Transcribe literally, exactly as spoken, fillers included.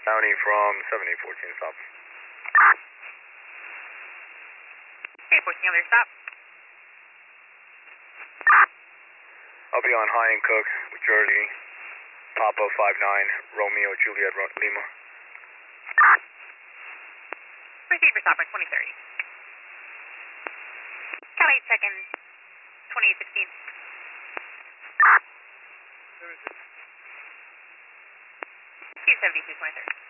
County from seven eight fourteen, stop. eight fourteen, other stop. I'll be on High and Cook with Jersey, Papa five nine, Romeo, Juliet, Lima. Proceed for stop by twenty thirty. Cali check-in, twenty-eight sixteen. two seventy-two, twenty thirty.